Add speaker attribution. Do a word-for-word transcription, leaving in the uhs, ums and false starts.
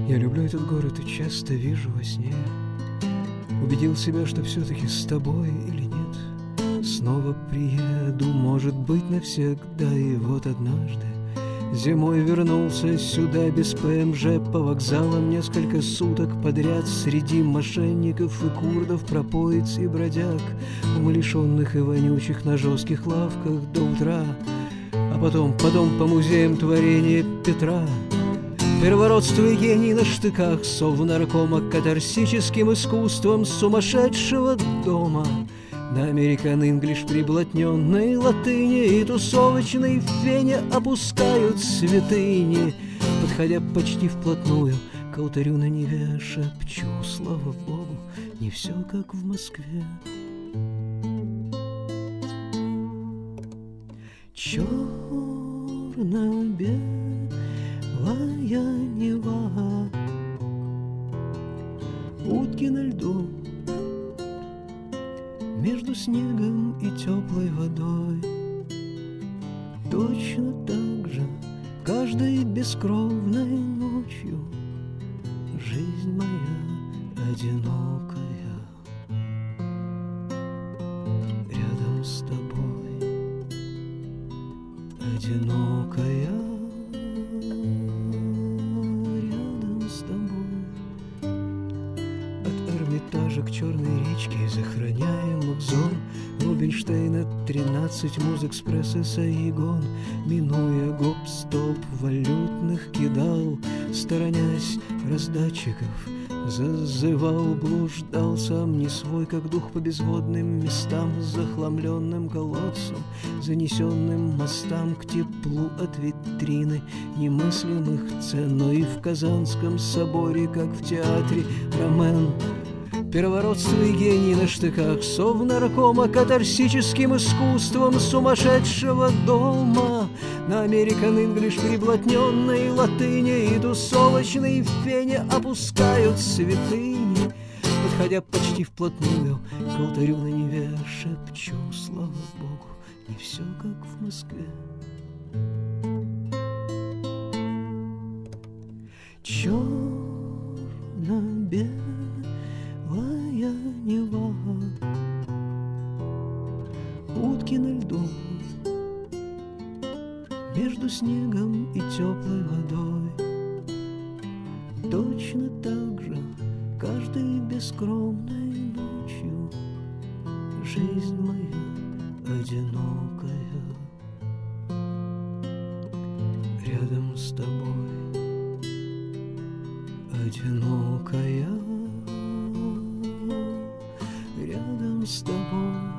Speaker 1: Я люблю этот город и часто вижу во сне. Убедил себя, что все-таки с тобой или нет. Снова приеду, может быть, навсегда. И вот однажды зимой вернулся сюда без ПМЖ. По вокзалам несколько суток подряд среди мошенников и курдов, пропоиц и бродяг, умалишенных и вонючих на жестких лавках до утра. А потом, потом по музеям творения Петра. Первородство и гений на штыках совнаркома, катарсическим искусством сумасшедшего дома. На American English приблотненной латыни и тусовочной фене опускают святыни. Подходя почти вплотную к алтарю на Неве, шепчу: слава Богу, не все как в Москве. Черно-белая Нева, утки на льду, между снегом и теплой водой. Точно так же каждой бескровной ночью жизнь моя одинокая рядом с тобой, одинокая рядом с тобой. От Эрмитажа к Черной речке, захороняемых зон Рубинштейна тринадцать, Музэкспресс и Сайгон, минуя гоп-стоп валютных кидал, сторонясь раздатчиков, зазывал, блуждал сам не свой, как дух по безводным местам, захламленным колодцем, занесенным мостам к теплу от витрины немыслимых цен. Но и в Казанском соборе, как в театре Ромен, первородство и гений на штыках совнаркома, катарсическим искусством сумасшедшего дома. На American English приблотненной латыни и тусовочной фене опускают святыни. Подходя почти вплотную к алтарю на Неве, шепчу: слава Богу, не все как в Москве. Черно-белая Нева, утки на льду, между снегом и теплой водой. Точно так же каждой бескромной ночью жизнь моя одинокая рядом с тобой, одинокая рядом с тобой.